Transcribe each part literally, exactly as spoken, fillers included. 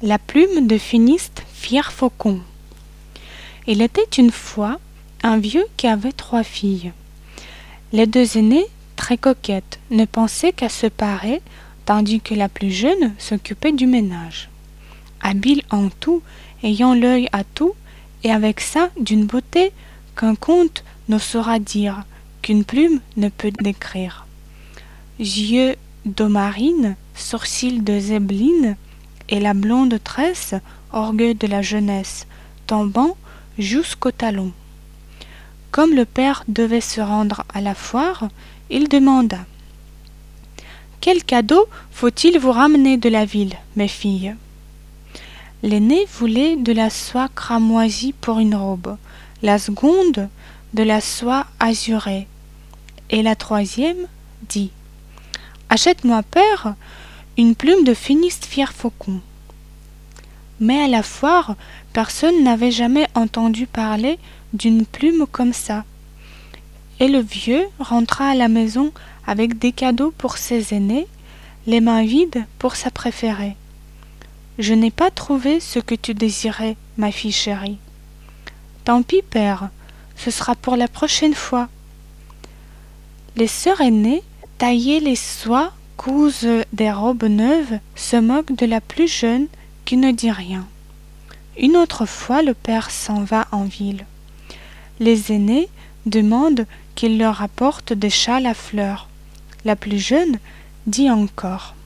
La plume de Finiste fier faucon. Il était une fois un vieux qui avait trois filles. Les deux aînées, très coquettes, ne pensaient qu'à se parer, tandis que la plus jeune s'occupait du ménage. Habile en tout, ayant l'œil à tout, et avec ça d'une beauté qu'un conte ne saura dire, qu'une plume ne peut décrire. Yeux d'eau marine, sourcils de zébeline, et la blonde tresse, orgueil de la jeunesse, tombant jusqu'au talon. Comme le père devait se rendre à la foire, il demanda « Quel cadeau faut-il vous ramener de la ville, mes filles ?» L'aînée voulait de la soie cramoisie pour une robe, la seconde de la soie azurée, et la troisième dit « Achète-moi, père, une plume de Finiste fier faucon. » Mais à la foire, personne n'avait jamais entendu parler d'une plume comme ça. Et le vieux rentra à la maison avec des cadeaux pour ses aînés, les mains vides pour sa préférée. « Je n'ai pas trouvé ce que tu désirais, ma fille chérie. »« Tant pis, père, ce sera pour la prochaine fois. » Les sœurs aînées, taillées les soies, cousent des robes neuves, se moquent de la plus jeune qui ne dit rien. Une autre fois, le père s'en va en ville. Les aînés demandent qu'il leur apporte des châles à fleurs. La plus jeune dit encore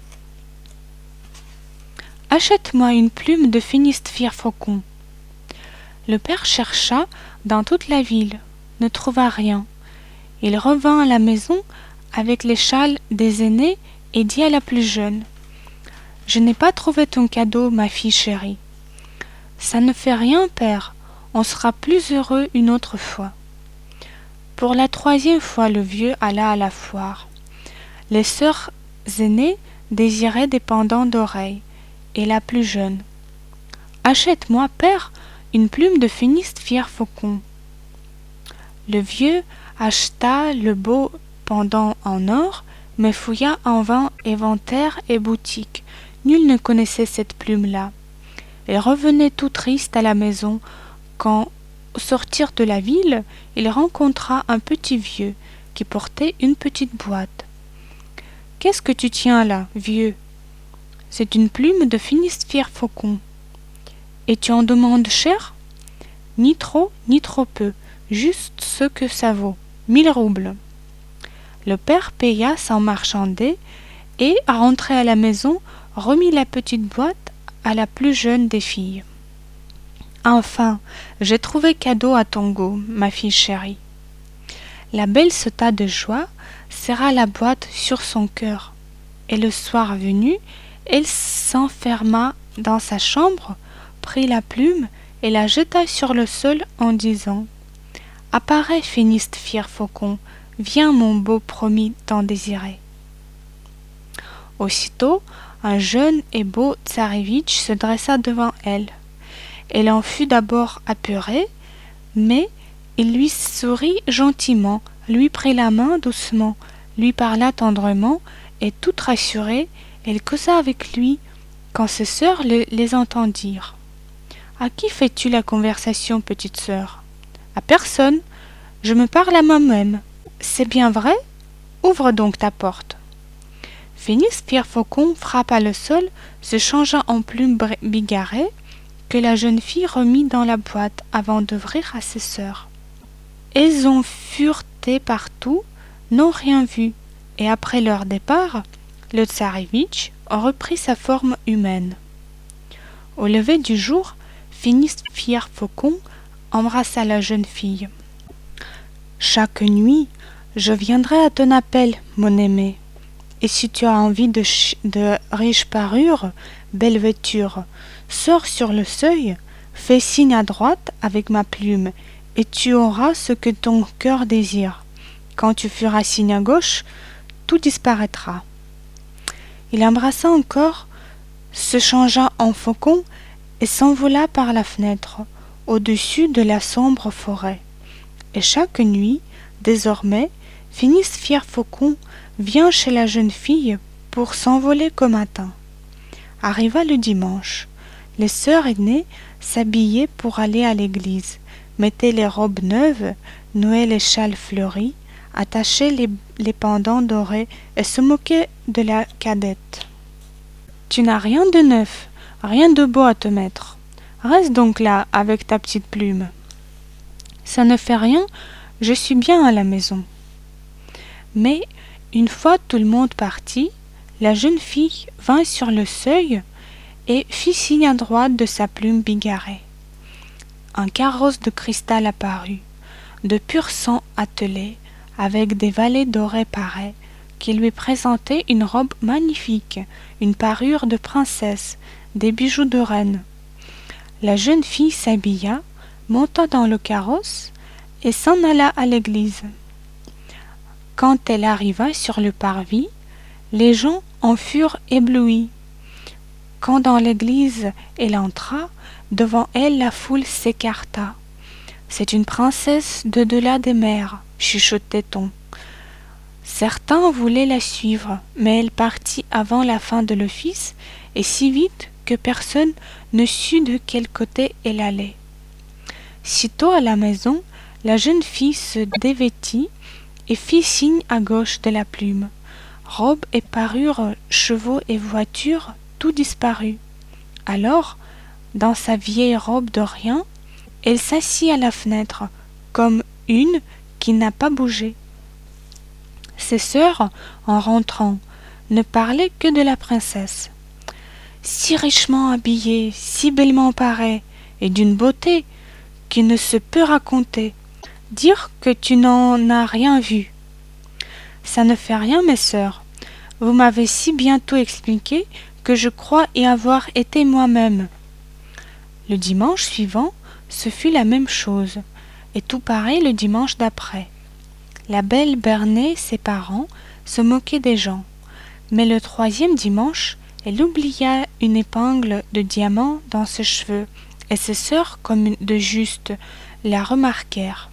« Achète-moi une plume de Finiste fier faucon. » Le père chercha dans toute la ville, ne trouva rien. Il revint à la maison avec les châles des aînés et dit à la plus jeune « Je n'ai pas trouvé ton cadeau, ma fille chérie. »« Ça ne fait rien, père, on sera plus heureux une autre fois. » Pour la troisième fois, le vieux alla à la foire. Les sœurs aînées désiraient des pendants d'oreilles, et la plus jeune « Achète-moi, père, une plume de Finiste fier faucon. » Le vieux acheta le beau pendant en or, mais fouilla en vain inventaire et boutique. Nul ne connaissait cette plume-là. Il revenait tout triste à la maison quand, au sortir de la ville, il rencontra un petit vieux qui portait une petite boîte. « Qu'est-ce que tu tiens là, vieux ?»« C'est une plume de Finiste fier faucon. »« Et tu en demandes cher ?»« Ni trop, ni trop peu, juste ce que ça vaut, mille roubles. » Le père paya sans marchander et, à rentrer à la maison, remit la petite boîte à la plus jeune des filles. « Enfin, j'ai trouvé cadeau à ton goût, ma fille chérie. » La belle sauta de joie, serra la boîte sur son cœur, et le soir venu, elle s'enferma dans sa chambre, prit la plume et la jeta sur le sol en disant « Apparais, Finiste fier faucon, viens mon beau promis tant désiré. » Aussitôt, un jeune et beau tsarévitch se dressa devant elle. Elle en fut d'abord apeurée, mais il lui sourit gentiment, lui prit la main doucement, lui parla tendrement, et toute rassurée, elle causa avec lui quand ses sœurs le, les entendirent. « À qui fais-tu la conversation, petite sœur ?»« À personne, je me parle à moi-même. C'est bien vrai? Ouvre donc ta porte. » Finiste fier faucon frappa le sol, se changea en plume bigarrée, que la jeune fille remit dans la boîte avant d'ouvrir à ses sœurs. Elles ont fureté partout, n'ont rien vu, et après leur départ, le tsarévitch reprit sa forme humaine. Au lever du jour, Finiste fier faucon embrassa la jeune fille. « Chaque nuit, je viendrai à ton appel, mon aimé, et si tu as envie de, de riche parure, belle vêture, sors sur le seuil, fais signe à droite avec ma plume, et tu auras ce que ton cœur désire. Quand tu feras signe à gauche, tout disparaîtra. » Il embrassa encore, se changea en faucon et s'envola par la fenêtre, au-dessus de la sombre forêt. Et chaque nuit, désormais, Finiste fier faucon vient chez la jeune fille pour s'envoler qu'au matin. Arriva le dimanche. Les sœurs aînées s'habillaient pour aller à l'église, mettaient les robes neuves, nouaient les châles fleuris, attachaient les, les pendants dorés et se moquaient de la cadette. « Tu n'as rien de neuf, rien de beau à te mettre. Reste donc là avec ta petite plume. Ça ne fait rien, je suis bien à la maison. » Mais, une fois tout le monde parti, la jeune fille vint sur le seuil et fit signe à droite de sa plume bigarrée. Un carrosse de cristal apparut, de pur sang attelé, avec des valets dorés parés, qui lui présentaient une robe magnifique, une parure de princesse, des bijoux de reine. La jeune fille s'habilla, monta dans le carrosse et s'en alla à l'église. Quand elle arriva sur le parvis, les gens en furent éblouis. Quand dans l'église elle entra, devant elle la foule s'écarta. « C'est une princesse de delà des mers, chuchotait-on. Certains voulaient la suivre, mais elle partit avant la fin de l'office et si vite que personne ne sut de quel côté elle allait. Sitôt à la maison, la jeune fille se dévêtit et fit signe à gauche de la plume. Robe et parure, chevaux et voitures, tout disparut. Alors, dans sa vieille robe de rien, elle s'assit à la fenêtre, comme une qui n'a pas bougé. Ses sœurs, en rentrant, ne parlaient que de la princesse. Si richement habillée, si bellement parée, et d'une beauté qui ne se peut raconter, dire que tu n'en as rien vu. Ça ne fait rien, mes sœurs. Vous m'avez si bien tout expliqué que je crois y avoir été moi-même. Le dimanche suivant, ce fut la même chose, et tout pareil le dimanche d'après. La belle bernait ses parents, se moquait des gens. Mais le troisième dimanche, elle oublia une épingle de diamant dans ses cheveux, et ses sœurs, comme de juste, la remarquèrent.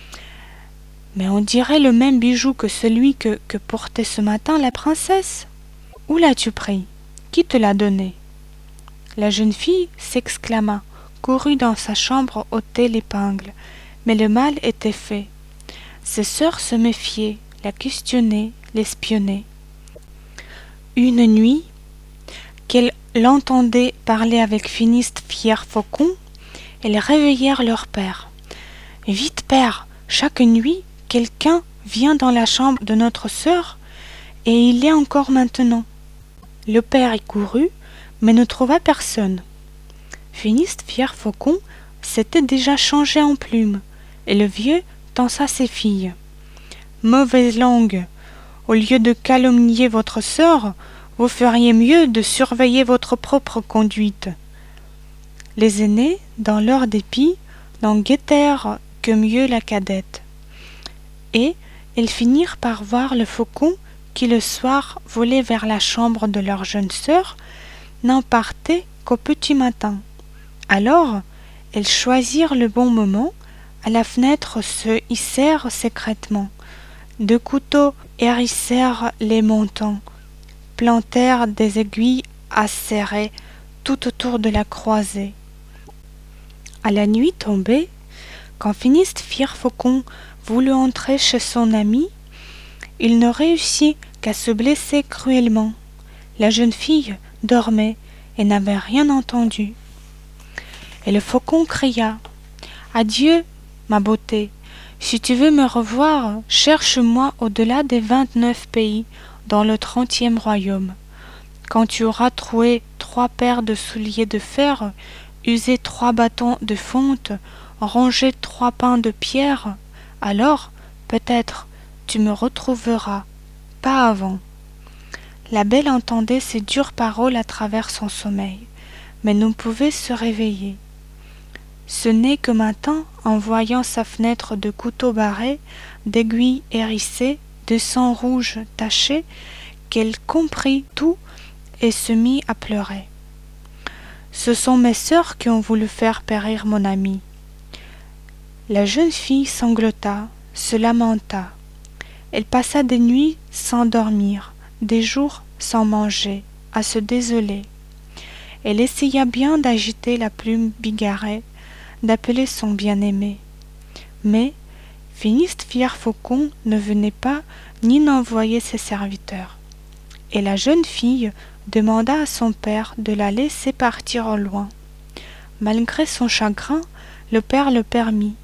« Mais on dirait le même bijou que celui que, que portait ce matin la princesse. Où l'as-tu pris? Qui te l'a donné ?» La jeune fille s'exclama, courut dans sa chambre ôter l'épingle, mais le mal était fait. Ses sœurs se méfiaient, la questionnaient, l'espionnaient. Une nuit, qu'elles l'entendaient parler avec Finiste Fier Faucon, elles réveillèrent leur père. « Vite, père, chaque nuit, quelqu'un vient dans la chambre de notre sœur, et il est encore maintenant. » Le père y courut, mais ne trouva personne. Finiste Fier Faucon s'était déjà changé en plume, et le vieux tensa ses filles. « Mauvaise langue, au lieu de calomnier votre sœur, vous feriez mieux de surveiller votre propre conduite. » Les aînés, dans leur dépit, n'en guettèrent que mieux la cadette. Et elles finirent par voir le faucon qui le soir volait vers la chambre de leur jeune sœur, n'en partait qu'au petit matin. Alors, elles choisirent le bon moment, à la fenêtre se hissèrent secrètement. Deux couteaux hérissèrent les montants, plantèrent des aiguilles acérées tout autour de la croisée. À la nuit tombée, quand Finiste Fier Faucon voulut entrer chez son ami, il ne réussit qu'à se blesser cruellement. La jeune fille dormait et n'avait rien entendu. Et le faucon cria « Adieu, ma beauté, si tu veux me revoir, cherche-moi au-delà des vingt-neuf pays, dans le trentième royaume. Quand tu auras troué trois paires de souliers de fer, usé trois bâtons de fonte, rongé trois pains de pierre, alors, peut-être, tu me retrouveras, pas avant. » La belle entendait ces dures paroles à travers son sommeil, mais ne pouvait se réveiller. Ce n'est que matin, en voyant sa fenêtre de couteaux barrés, d'aiguilles hérissées, de sang rouge taché, qu'elle comprit tout et se mit à pleurer. « Ce sont mes sœurs qui ont voulu faire périr mon ami. » La jeune fille sanglota, se lamenta. Elle passa des nuits sans dormir, des jours sans manger, à se désoler. Elle essaya bien d'agiter la plume bigarrée, d'appeler son bien-aimé. Mais Finistère Faucon ne venait pas ni n'envoyait ses serviteurs. Et la jeune fille demanda à son père de la laisser partir au loin. Malgré son chagrin, le père le permit.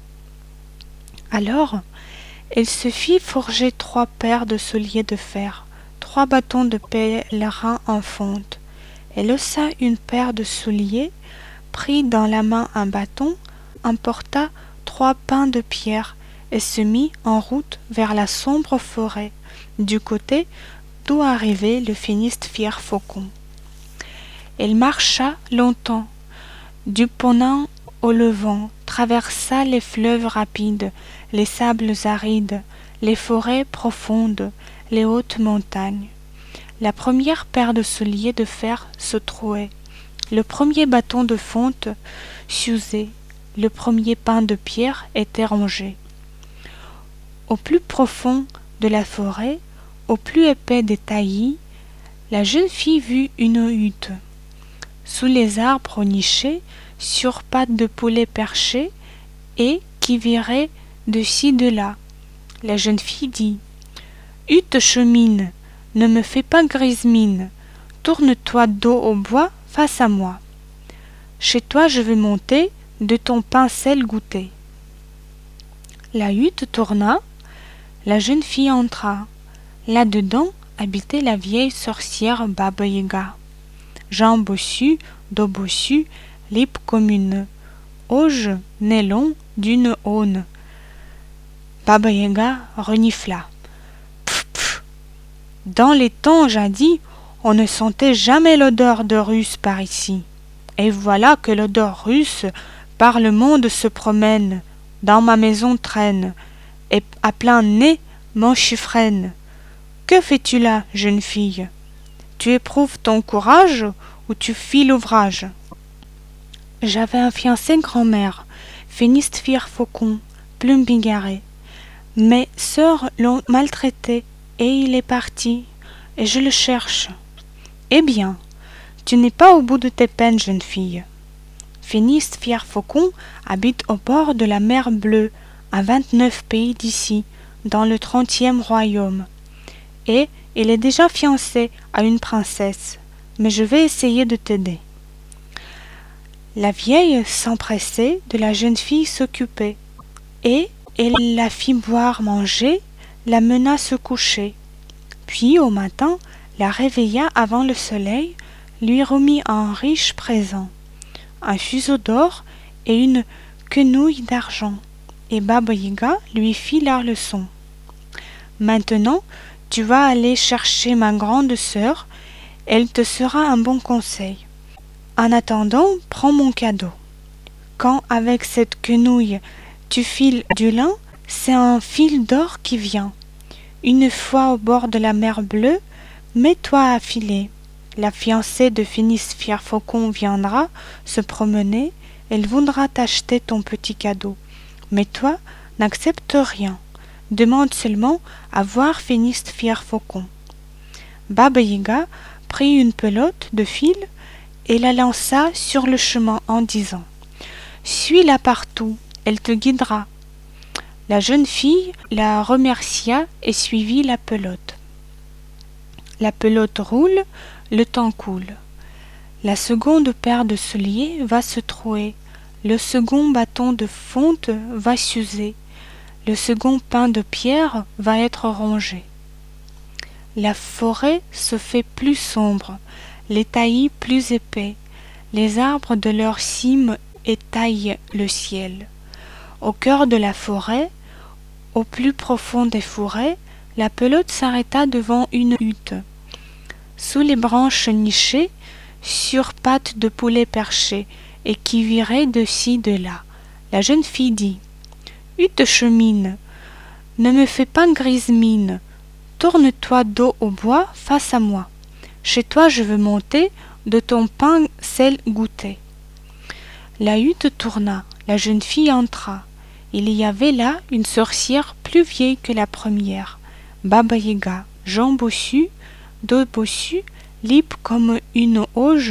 Alors, elle se fit forger trois paires de souliers de fer, trois bâtons de pèlerin en fonte. Elle haussa une paire de souliers, prit dans la main un bâton, emporta trois pains de pierre et se mit en route vers la sombre forêt, du côté d'où arrivait le Finistère Faucon. Elle marcha longtemps, du ponant au levant, traversa les fleuves rapides, les sables arides, les forêts profondes, les hautes montagnes. La première paire de souliers de fer se trouait, le premier bâton de fonte s'usait, le premier pain de pierre était rongé. Au plus profond de la forêt, au plus épais des taillis, la jeune fille vit une hutte. Sous les arbres nichés, sur pattes de poulet perchées, et qui virait de ci de là. La jeune fille dit « Hutte chemine, ne me fais pas grise mine, tourne-toi dos au bois face à moi. Chez toi je vais monter, de ton pain sel goûter. » La hutte tourna, la jeune fille entra. Là-dedans habitait la vieille sorcière Baba Yaga. Jambes bossues, dos bossu, lippe comme une auge, nez long d'une aune. Baba Yaga renifla. Pff, pff. Dans les temps jadis, on ne sentait jamais l'odeur de russe par ici. Et voilà que l'odeur russe par le monde se promène, dans ma maison traîne, et à plein nez m'enchiffrène. Que fais-tu là, jeune fille? Tu éprouves ton courage ou tu fies l'ouvrage? J'avais un fiancé grand-mère, Finistère Faucon, plume bigarrée. Mes sœurs l'ont maltraité et il est parti, et je le cherche. Eh bien, tu n'es pas au bout de tes peines, jeune fille. Finistère Faucon habite au bord de la mer Bleue, à vingt-neuf pays d'ici, dans le trentième royaume. Et il est déjà fiancé à une princesse, mais je vais essayer de t'aider. La vieille s'empressait de la jeune fille s'occuper, et elle la fit boire manger, la mena se coucher. Puis au matin, la réveilla avant le soleil, lui remit un riche présent, un fuseau d'or et une quenouille d'argent, et Baba Yaga lui fit la leçon. Maintenant, tu vas aller chercher ma grande sœur, elle te sera un bon conseil. En attendant, prends mon cadeau. Quand avec cette quenouille tu files du lin, c'est un fil d'or qui vient. Une fois au bord de la mer Bleue, mets-toi à filer. La fiancée de Finistère Faucon viendra se promener, elle voudra t'acheter ton petit cadeau. Mais toi, n'accepte rien. Demande seulement à voir Finistère Faucon. Baba Yaga prit une pelote de fil et la lança sur le chemin en disant « Suis-la partout, elle te guidera. » La jeune fille la remercia et suivit la pelote. La pelote roule, le temps coule. La seconde paire de souliers va se trouer, le second bâton de fonte va s'user, le second pain de pierre va être rongé. La forêt se fait plus sombre, les taillis plus épais, les arbres de leur cime étaillent le ciel. Au cœur de la forêt, au plus profond des forêts, la pelote s'arrêta devant une hutte. Sous les branches nichées, sur pattes de poulet perchées, et qui viraient de ci de là, la jeune fille dit « Hutte chemine, ne me fais pas grise mine, tourne-toi dos au bois face à moi. Chez toi je veux monter, de ton pain sel goûter. » La hutte tourna, la jeune fille entra. Il y avait là une sorcière plus vieille que la première, Baba Yaga, jambes bossues, dos bossu, lippe comme une auge,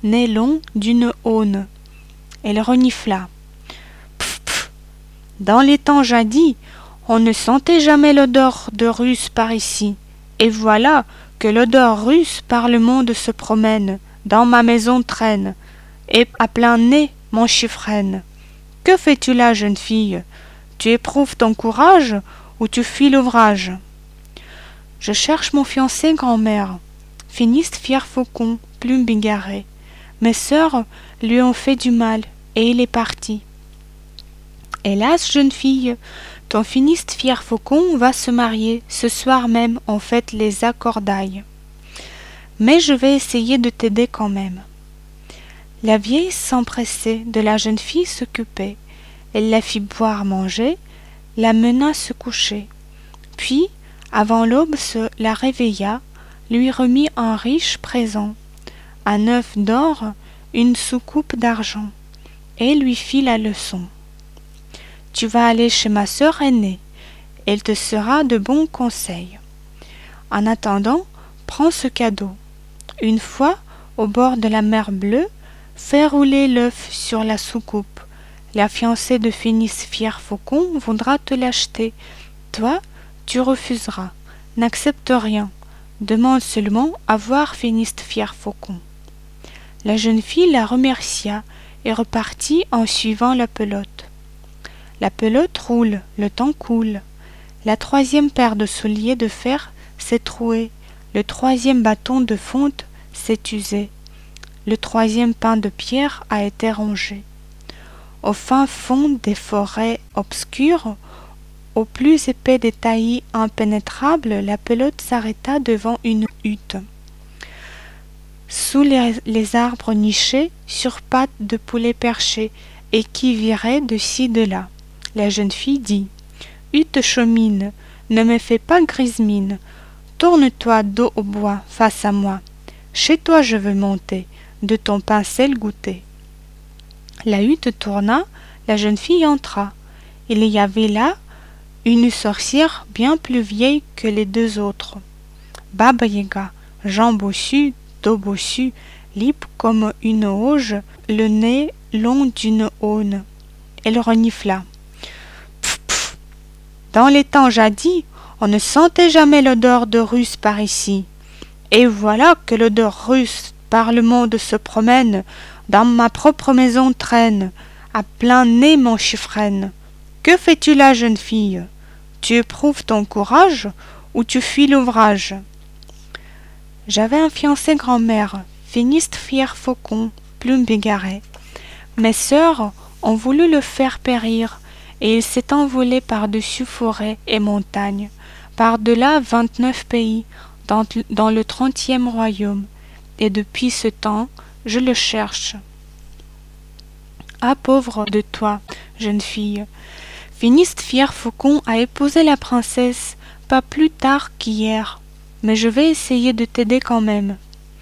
nez long d'une aune. Elle renifla. Pff, pff. Dans les temps jadis, on ne sentait jamais l'odeur de russe par ici. Et voilà que l'odeur russe par le monde se promène, dans ma maison traîne, et à plein nez mon chiffrène. Que fais-tu là, jeune fille? Tu éprouves ton courage ou tu fuis l'ouvrage? Je cherche mon fiancé, grand-mère. Finiste fier faucon, plume bigarrée. Mes sœurs lui ont fait du mal, et il est parti. Hélas, jeune fille, ton finiste fier faucon va se marier, ce soir même on fête les accordailles. Mais je vais essayer de t'aider quand même. La vieille s'empressait de la jeune fille s'occuper. Elle la fit boire manger, la mena se coucher. Puis, avant l'aube, se la réveilla, lui remit un riche présent, un œuf d'or, une soucoupe d'argent, et lui fit la leçon. Tu vas aller chez ma sœur aînée, elle te sera de bons conseils. En attendant, prends ce cadeau. Une fois, au bord de la mer Bleue, fais rouler l'œuf sur la soucoupe. La fiancée de Finiste fier faucon voudra te l'acheter. Toi, tu refuseras. N'accepte rien. Demande seulement à voir Finiste fier faucon. La jeune fille la remercia et repartit en suivant la pelote. La pelote roule, le temps coule. La troisième paire de souliers de fer s'est trouée. Le troisième bâton de fonte s'est usé. Le troisième pain de pierre a été rongé. Au fin fond des forêts obscures, au plus épais des taillis impénétrables, la pelote s'arrêta devant une hutte. Sous les, les arbres nichés, sur pattes de poulet perché, et qui viraient de ci de là, la jeune fille dit « Hutte chaumine, ne me fais pas grise mine, tourne-toi dos au bois, face à moi. Chez toi je veux monter, de ton pincel goûter. » La hutte tourna, la jeune fille entra. Il y avait là une sorcière bien plus vieille que les deux autres. Baba Yaga, jambes bossues, dos bossu, libre comme une auge, le nez long d'une aune. Elle renifla. Pff, pff. Dans les temps jadis, on ne sentait jamais l'odeur de russe par ici. Et voilà que l'odeur russe par le monde se promène, dans ma propre maison traîne, à plein nez mon chiffrène. Que fais-tu là, jeune fille? Tu éprouves ton courage ou tu fuis l'ouvrage? J'avais un fiancé, grand-mère, Finiste fier faucon, plume bigarrée. Mes sœurs ont voulu le faire périr, et il s'est envolé par-dessus forêts et montagnes, par-delà vingt-neuf pays, dans, dans le trentième royaume, et depuis ce temps, je le cherche. Ah, pauvre de toi, jeune fille! Finiste fier faucon a épousé la princesse pas plus tard qu'hier, mais je vais essayer de t'aider quand même.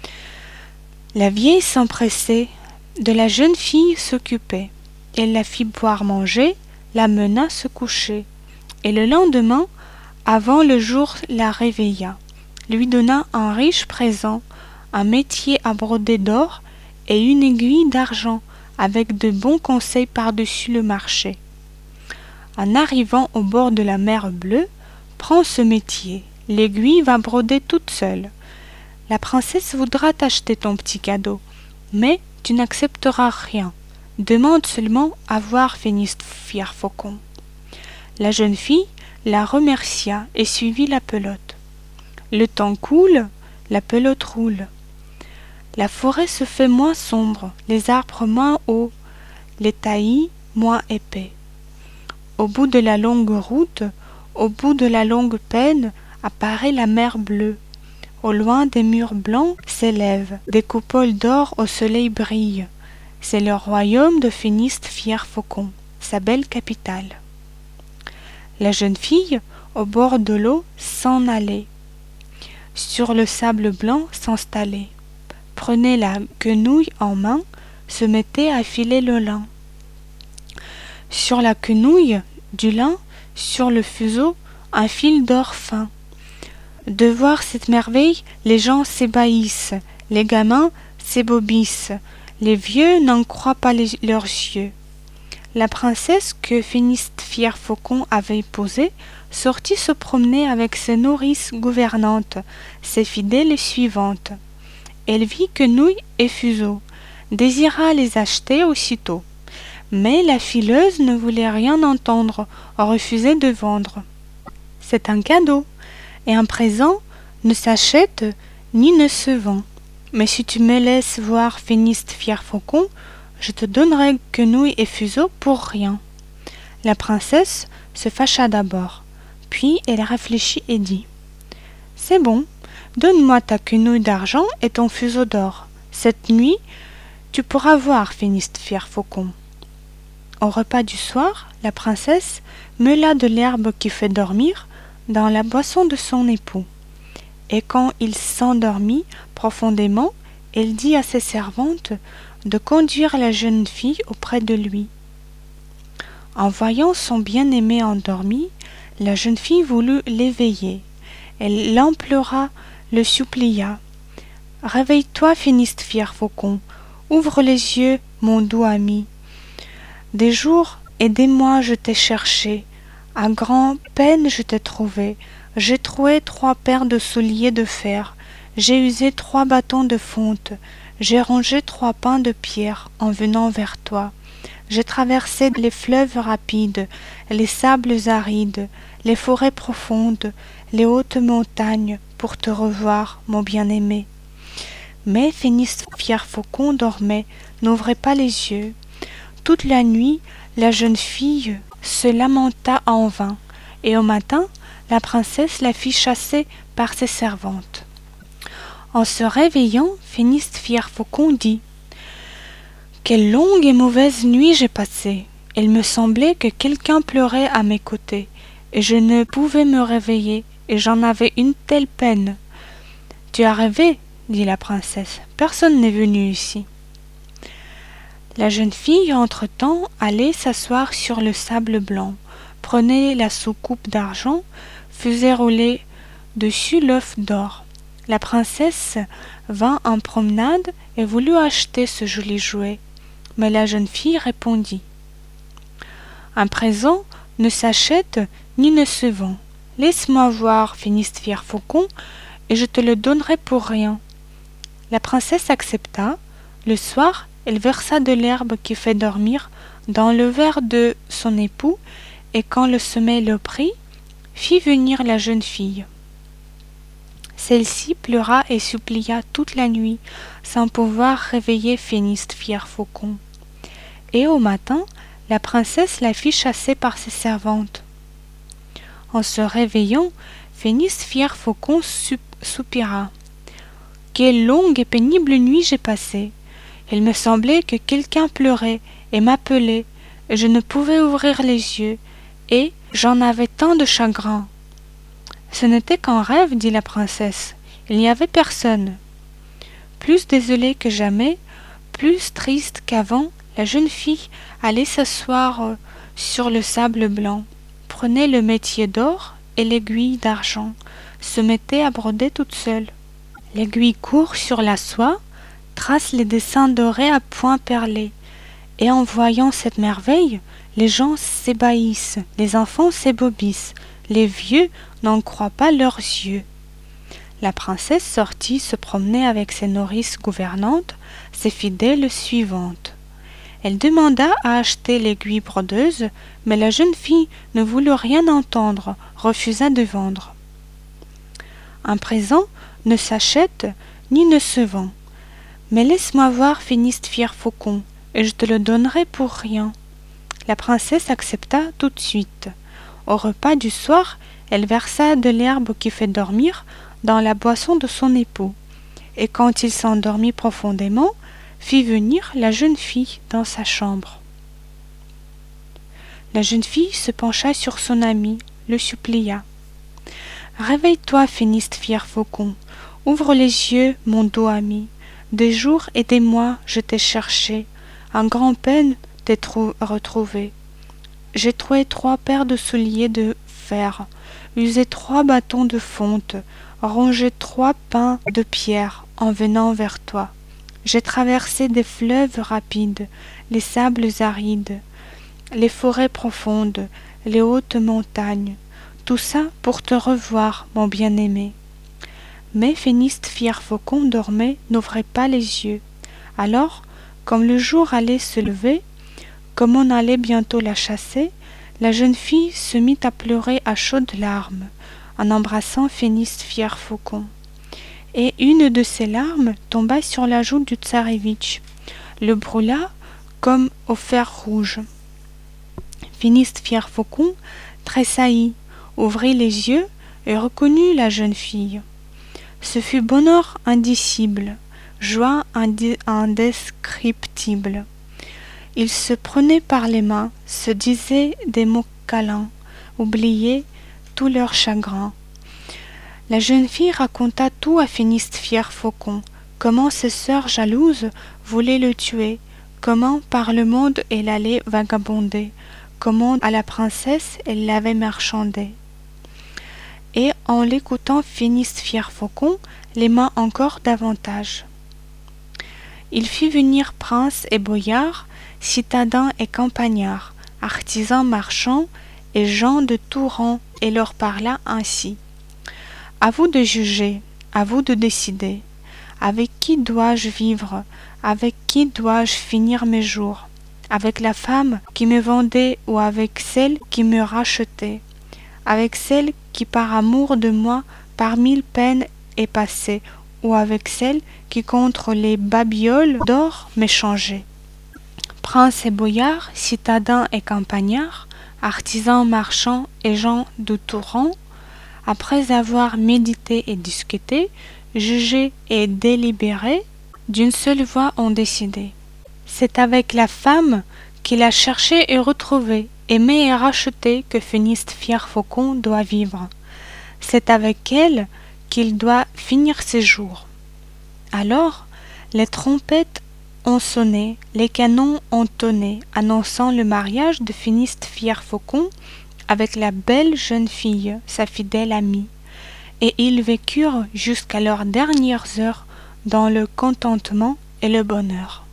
La vieille s'empressait, de la jeune fille s'occuper. Elle la fit boire manger, la mena se coucher, et le lendemain, avant le jour, la réveilla, lui donna un riche présent, un métier à broder d'or et une aiguille d'argent, avec de bons conseils par-dessus le marché. En arrivant au bord de la mer Bleue, prends ce métier, l'aiguille va broder toute seule. La princesse voudra t'acheter ton petit cadeau, mais tu n'accepteras rien. Demande seulement à voir Finiste fier faucon. La jeune fille la remercia et suivit la pelote. Le temps coule, la pelote roule. La forêt se fait moins sombre, les arbres moins hauts, les taillis moins épais. Au bout de la longue route, au bout de la longue peine, apparaît la mer Bleue. Au loin des murs blancs s'élèvent, des coupoles d'or au soleil brillent. C'est le royaume de Finiste fier faucon, sa belle capitale. La jeune fille, au bord de l'eau, s'en allait. Sur le sable blanc s'installait. Prenait la quenouille en main, se mettait à filer le lin. Sur la quenouille, du lin, sur le fuseau, un fil d'or fin. De voir cette merveille, les gens s'ébahissent, les gamins s'ébobissent, Les vieux n'en croient pas les- leurs yeux. La princesse que Finistère-Faucon avait épousée sortit se promener avec ses nourrices gouvernantes, ses fidèles suivantes. Elle vit Quenouille et Fuseau, désira les acheter aussitôt. Mais la fileuse ne voulait rien entendre, refusait de vendre. C'est un cadeau, et un présent ne s'achète ni ne se vend. Mais si tu me laisses voir Finistère-Faucon, je te donnerai Quenouille et Fuseau pour rien. La princesse se fâcha d'abord, puis elle réfléchit et dit « C'est bon, donne-moi ta quenouille d'argent et ton fuseau d'or. Cette nuit, tu pourras voir Finistère-Faucon. » Au repas du soir, la princesse mela de l'herbe qui fait dormir dans la boisson de son époux. Et quand il s'endormit profondément, elle dit à ses servantes de conduire la jeune fille auprès de lui. En voyant son bien-aimé endormi, la jeune fille voulut l'éveiller. Elle l'implora, le supplia. « Réveille-toi, Finistère-Faucon, ouvre les yeux, mon doux ami. Des jours et des mois je t'ai cherché, à grand-peine je t'ai trouvé. J'ai troué trois paires de souliers de fer, j'ai usé trois bâtons de fonte, j'ai rongé trois pains de pierre en venant vers toi. J'ai traversé les fleuves rapides, les sables arides, les forêts profondes, les hautes montagnes pour te revoir, mon bien-aimé. » Mais Finistère-Faucon dormait, n'ouvrait pas les yeux. Toute la nuit, la jeune fille se lamenta en vain, et au matin, la princesse la fit chasser par ses servantes. En se réveillant, Finistère-Faucon dit « Quelle longue et mauvaise nuit j'ai passée. Il me semblait que quelqu'un pleurait à mes côtés, et je ne pouvais me réveiller, et j'en avais une telle peine. »« Tu as rêvé, » dit la princesse, « personne n'est venu ici. » La jeune fille, entre-temps, allait s'asseoir sur le sable blanc, prenait la soucoupe d'argent, faisait rouler dessus l'œuf d'or. La princesse vint en promenade et voulut acheter ce joli jouet, mais la jeune fille répondit « Un présent ne s'achète ni ne se vend. Laisse-moi voir Finistère-Faucon et je te le donnerai pour rien. » La princesse accepta. Le soir, elle versa de l'herbe qui fait dormir dans le verre de son époux, et quand le sommeil le prit, fit venir la jeune fille. Celle-ci pleura et supplia toute la nuit, sans pouvoir réveiller Finistère-Faucon. Et au matin, la princesse la fit chasser par ses servantes. En se réveillant, Finistère-Faucon soupira. « Quelle longue et pénible nuit j'ai passée! Il me semblait que quelqu'un pleurait et m'appelait, et je ne pouvais ouvrir les yeux, et j'en avais tant de chagrin. »« Ce n'était qu'un rêve, » dit la princesse. « Il n'y avait personne. » Plus désolée que jamais, plus triste qu'avant, la jeune fille allait s'asseoir sur le sable blanc, prenait le métier d'or et l'aiguille d'argent, se mettait à broder toute seule. L'aiguille court sur la soie, trace les dessins dorés à points perlés, et en voyant cette merveille, les gens s'ébahissent, les enfants s'ébobissent, les vieux n'en croient pas leurs yeux. La princesse sortit se promener avec ses nourrices gouvernantes, ses fidèles suivantes. Elle demanda à acheter l'aiguille brodeuse, mais la jeune fille ne voulut rien entendre, refusa de vendre. Un présent ne s'achète ni ne se vend. Mais laisse-moi voir Finistère-Faucon, et je te le donnerai pour rien. La princesse accepta tout de suite. Au repas du soir, elle versa de l'herbe qui fait dormir dans la boisson de son époux, et quand il s'endormit profondément, fit venir la jeune fille dans sa chambre. La jeune fille se pencha sur son ami, le supplia. « Réveille-toi, Finistère-Faucon, ouvre les yeux, mon doux ami. Des jours et des mois je t'ai cherché, en grand-peine t'ai retrouvé. J'ai troué trois paires de souliers de fer, usé trois bâtons de fonte, rongé trois pains de pierre en venant vers toi. J'ai traversé des fleuves rapides, les sables arides, les forêts profondes, les hautes montagnes, tout ça pour te revoir, mon bien-aimé. Mais Phénix fier faucon dormait, n'ouvrait pas les yeux. Alors, comme le jour allait se lever, comme on allait bientôt la chasser, la jeune fille se mit à pleurer à chaudes larmes, en embrassant Phénix fier faucon. Et une de ces larmes tomba sur la joue du tsarévitch, le brûla comme au fer rouge. Phénix fier faucon tressaillit, ouvrit les yeux et reconnut la jeune fille. Ce fut bonheur indicible, joie indescriptible. Ils se prenaient par les mains, se disaient des mots câlins, oubliaient tout leur chagrin. La jeune fille raconta tout à Phénix fier faucon, comment ses sœurs jalouses voulaient le tuer, comment par le monde elle allait vagabonder, comment à la princesse elle l'avait marchandée. Et en l'écoutant Phénix fier faucon l'aima encore davantage. Il fit venir princes et boyards, citadins et campagnards, artisans marchands et gens de tout rang, et leur parla ainsi. À vous de juger, à vous de décider. Avec qui dois-je vivre? Avec qui dois-je finir mes jours? Avec la femme qui me vendait ou avec celle qui me rachetait? Avec celle qui par amour de moi par mille peines est passée, ou avec celle qui contre les babioles d'or m'échangeait? Princes et boyards, citadins et campagnards, artisans, marchands et gens de tout rang, après avoir médité et discuté, jugé et délibéré, d'une seule voix ont décidé. C'est avec la femme qu'il a cherché et retrouvé, aimé et racheté que Phénix fier faucon doit vivre. C'est avec elle qu'il doit finir ses jours. Alors, les trompettes ont sonné, les canons ont tonné, annonçant le mariage de Phénix fier faucon avec la belle jeune fille, sa fidèle amie, et ils vécurent jusqu'à leurs dernières heures dans le contentement et le bonheur.